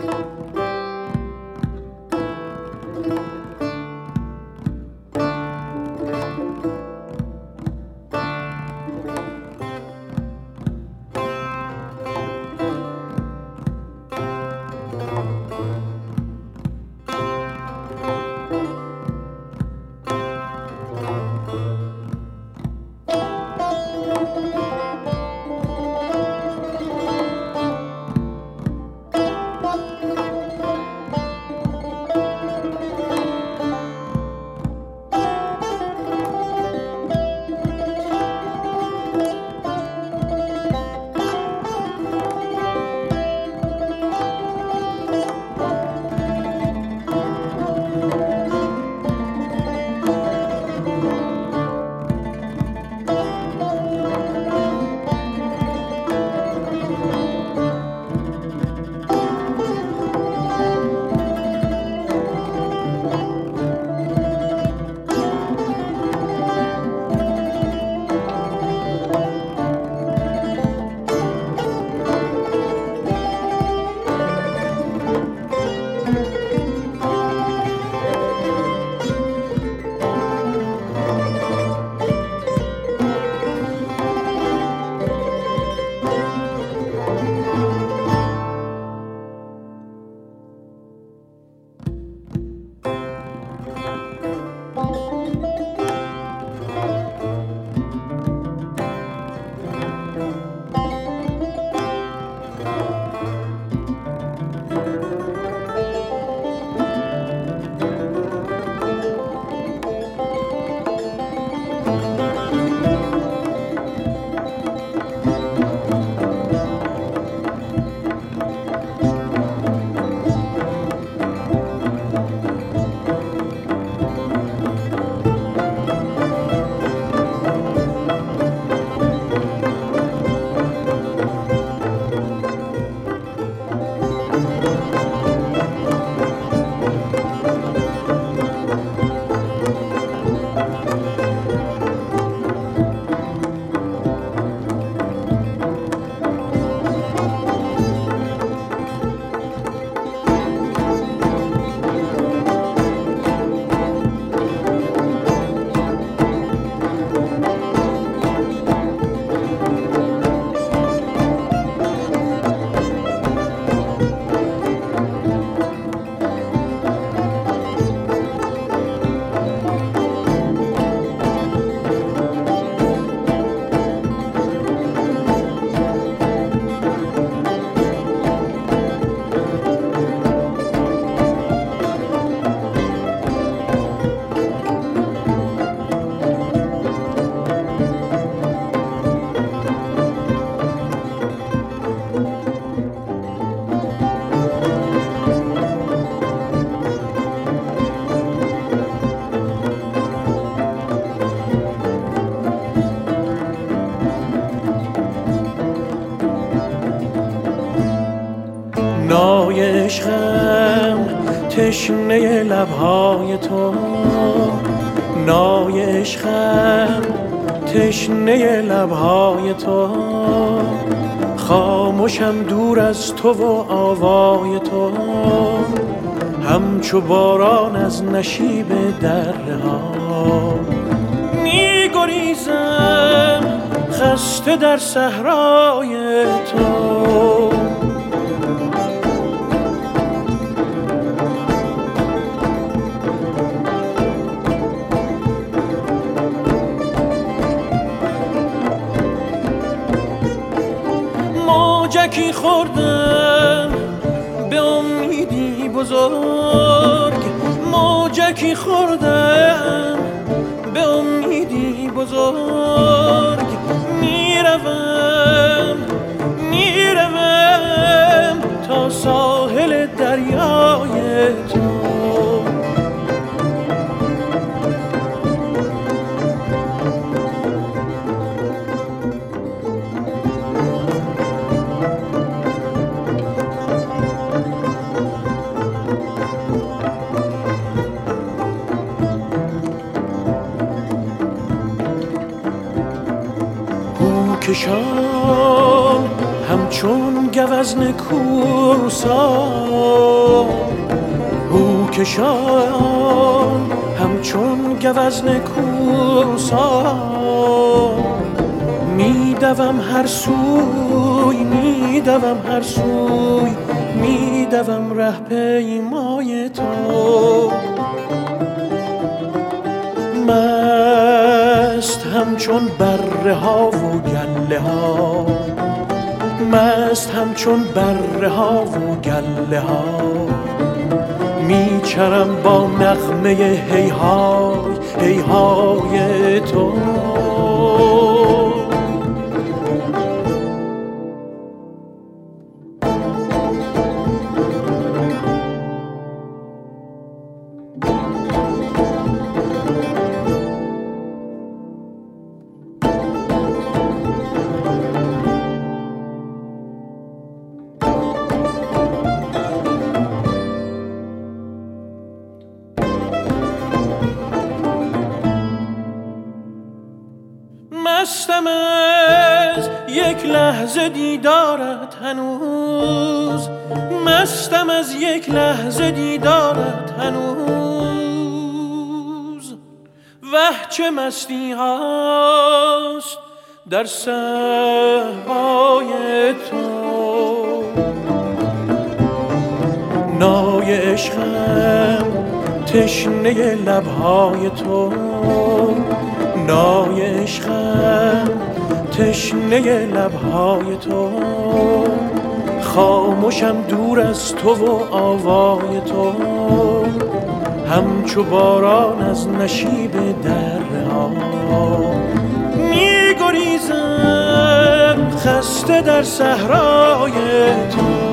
عشقم تشنه لبهای تو، نای عشقم تشنه لبهای تو، خاموشم دور از تو و آوای تو، همچو باران از نشیب دره ها می گریزم خسته در صحرای تو. موجکی خوردم به امیدی بزرگ، موجکی خوردم به امیدی بزرگ، میروم تا ساحل دریای تو. کشان همچون گوزن کوسا او کشان همچون گوزن کوسا میدوم هر سوی میدوم هر سوی میدوم ره پیمای تو مست همچون بره ها و گله ها مست همچون بره ها و گله ها میچرم با نغمه هیهای هیهای تو مستم از یک لحظه دیدارت هنوز مستم از یک لحظه دیدارت هنوز وه چه مستی هاست در صحرای تو نای عشقم تشنه لبهای تو نای عشقم تشنه لبهای تو خاموشم دور از تو و آوای تو همچو باران از نشیب درها میگریزم خسته در صحرای تو